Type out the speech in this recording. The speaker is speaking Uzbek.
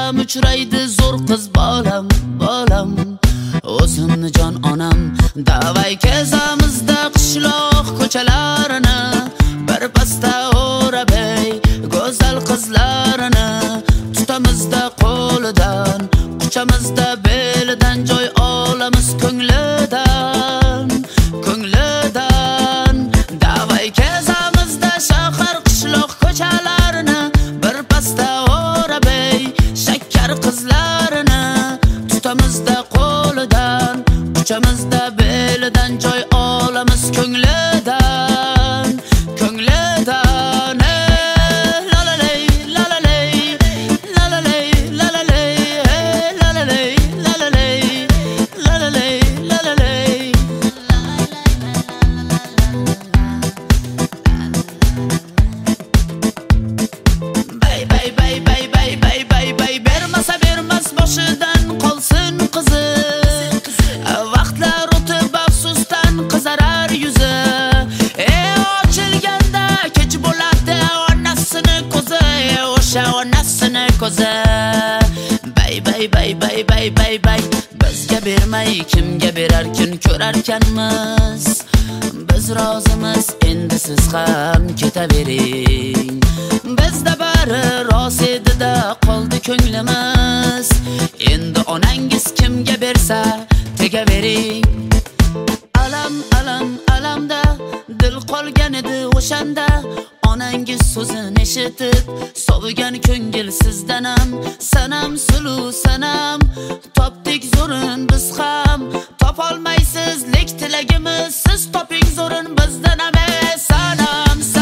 ham uchraydi zo'r qiz bolam, bolam. O'zimni jon onam davay kezamizda qishloq ko'chalarini, bir pasda o'rab ey go'zal qizlarini, tutamizda qo'lidan, quchamizda belidan, joy olamiz ko'nglidan, ko'nglidan. Davay kezamizda shahar qishloq ko'chalarini, bir pasda o'rab ey shakkar qizlarini, tutamizda qo'lidan, quchamizda belidan, joy olamiz ko'nglidan, ko'nglidan. La la lay, la la lay, la la lay, la la lay, la la lay, la la lay, la la lay, la la lay. Bay bay bay bay bay bay bay bay, bermasa bermas boshidan qolsin qizi. Vaqtlar o'tib afsusdan qizarar yuzi. Ochilganda kech bo'ladi onasini ko'zi, o'sha onasini ko'zi. Bay bay bay bay bay bay bay, bizga bermay kimga berar, kun ko'rarkanmiz. Biz rozimiz, endi siz ham ketavering. Bizda bari rost edi-da qoldi ko'nglimiz. Endi onangiz kimga bersa tegavering. Alam alam alamda dil qolgan edi o'shanda, onangiz so'zini eshitib sovigan ko'ngil sizdanam. Sanam sulu sanam topdik zo'rin biz ham, topolmaysiz lek tilagimiz, siz toping zo'rin bizdanam. Sanam